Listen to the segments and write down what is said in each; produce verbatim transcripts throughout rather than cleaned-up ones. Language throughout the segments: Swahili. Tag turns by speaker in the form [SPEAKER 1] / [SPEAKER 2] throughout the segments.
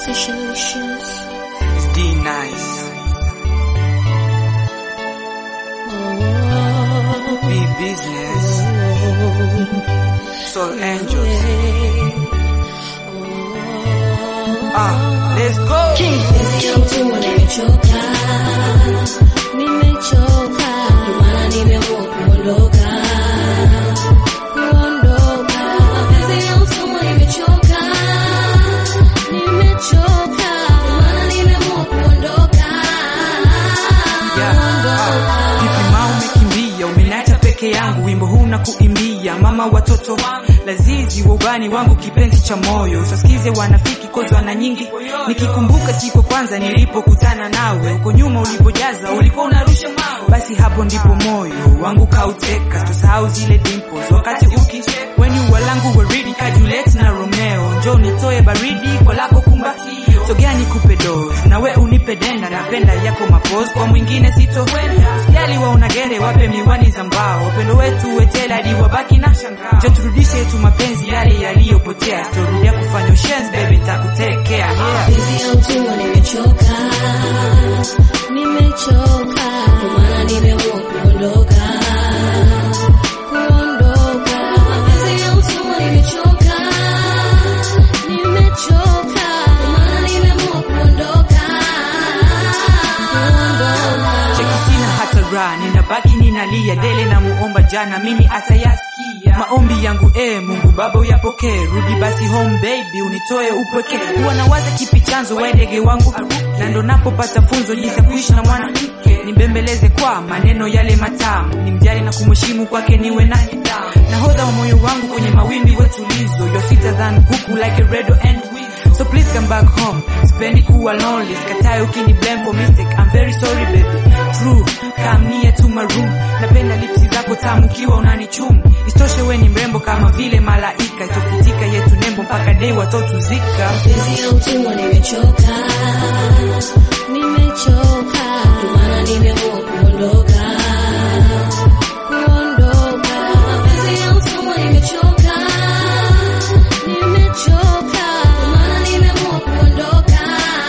[SPEAKER 1] Solutions.
[SPEAKER 2] It's D Nice.
[SPEAKER 1] Oh,
[SPEAKER 2] Be business. Soul Angels. Ah, let's go.
[SPEAKER 1] Penzi ya utumwa nimechoka, nimechoka, ndio maana nimeamua kuondoka, kuondoka. Penzi ya utumwa nimechoka, nimechoka, ndio maana nimeamua kuondoka, kuondoka.
[SPEAKER 2] Vipi ma umekimbia, umeniacha peke yangu, wimbo huu na kuimbia mama watoto lazizi wa ubani wangu, kipenzi cha moyo. Usasikize wanafiki kozo wana nyingi, nikikumbuka siku kwanza nilipokutana nawe, uko nyuma ulipojaza ulikuwa unarusha mawe. Basi hapo ndipo moyo wangu kauteka, tusahau zile dimples wakati ukicheka. When you were langu waridi ka Juliet na Romeo, njoo nitoe baridi kwa lako kumbatio, sogea nikupe dose na we unipe denda, napenda yako mapose kwa mwingine sitokwenda. Usijali wa unagere wape miwani za mbao, upendo wetu wetela hadi wabaki na shangao. Njoo turudishe tu mapenzi yale yaliyopotea, story ya kufanya ushenzi baby nitakutekea. Yeah.
[SPEAKER 1] Penzi ya utumwa nimechoka, nimechoka, ndio maana nimeamua kuondoka, kuondoka. Penzi ya utumwa nimechoka, nimechoka, ndio maana nimeamua kuondoka, kuondoka.
[SPEAKER 2] Cheki sina hata raha, ninabaki ninalia dele na muomba jana mimi atayasikia maombi yangu. Eh Mungu Baba uyapokee, rudi basi home baby unitoe upweke. Huwa nawaza kipi chanzo wa ndege wangu, na ndo napopata funzo jinsi ya kuishi na mwanamke. Nibembeleze kwa maneno yale matamu, nimjali na kumheshimu kwake niwe na nidhamu. Nahodha wa moyo wangu kwenye mawimbi wetulizo, you're sweeter than kuku like a red and wheat. So please come back home, sipendi kuwa lonely, sikatae ukini blame for mistake, I'm very sorry baby. True, come near to my room, napenda lipsi zako tamu kiwa unanichumu. Istoshe we ni mrembo kama vile malaika, itofitika yetu nembo mpaka day watotuzika.
[SPEAKER 1] Penzi ya utumwa nimechoka, nimechoka, ndio maana nimeamua kuondoka, kuondoka. Penzi ya utumwa nimechoka, nimechoka, ndio maana nimeamua kuondoka,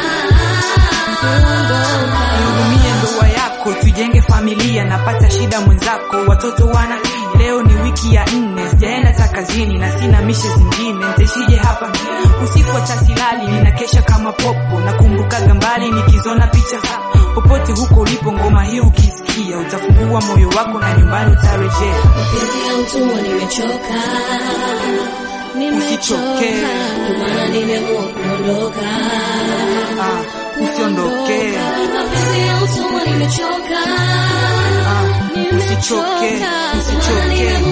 [SPEAKER 1] kuondoka.
[SPEAKER 2] Nihurumie ndoa yako, tujenge familia, napata shida mwenzako, watoto wana. Leo ni wiki ya nne, sijaenda ta kazini na sina mishe zingine, nitashije hapa usiku wa tasilali, ninakesha kama popo, nakumbuka gambali nikizona picha. Popote huko ulipo ngoma hii ukisikia, utafungua moyo wako na nyumbani utarejea.
[SPEAKER 1] Penzi ya utumwa nimechoka, nimechoka, ndio maana nimeamua kuondoka,
[SPEAKER 2] Ah, usiondoke.
[SPEAKER 1] Penzi ya utumwa nimechoka,
[SPEAKER 2] Ah, usichoke, usichoke.